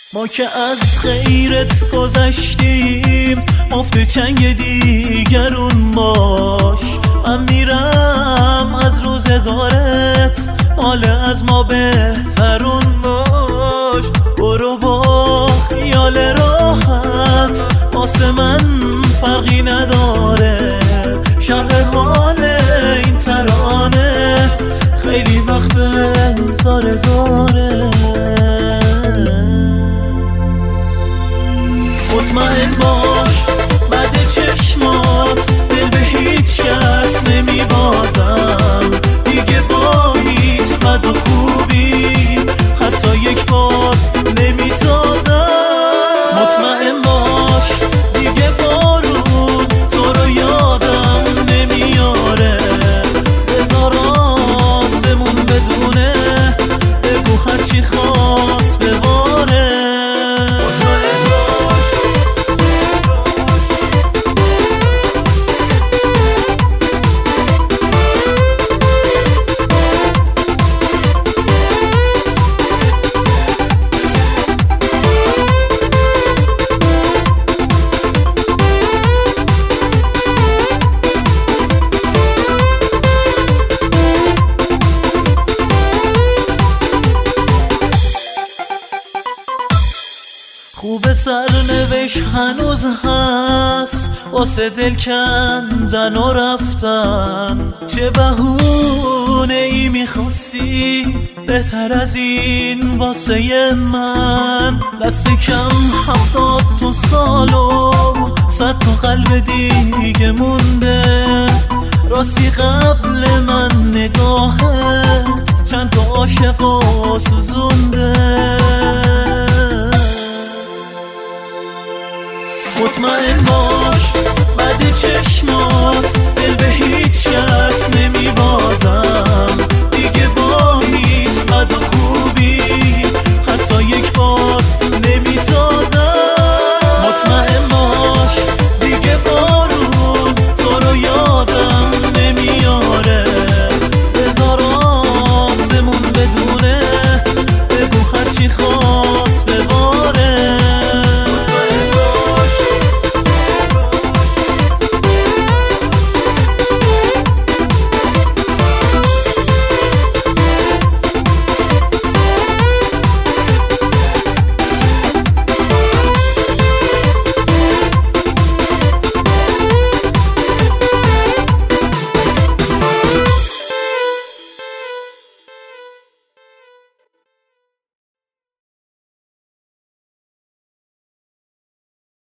ما که از غیرت گذشتیم مفت چنگ دیگرون باش. من میرم از روزگارت مال از ما بهترون باش. برو با خیال راحت واسه من فرقی نداره. شرح حال این ترانه خیلی وقت زاره زاره. مطمئن باش بعد چشمات دل به هیچ کس نمی بازم دیگه. با هیچ بد و خوبی حتی یک بار نمی سازم. مطمئن باش دیگه بارون تو رو یادم نمیاره. بذار آسمون بدونه بگو هرچی خواست بباره. خوب سرنوشت هنوز هست واسه دل کندن و رفتن. چه بهونه ای میخواستی بهتر از این واسه من. دست کم 70 تا سال و 100 تا قلب دیگه مونده. راستی قبل من نگاهت چند تا عاشق و سوزونده.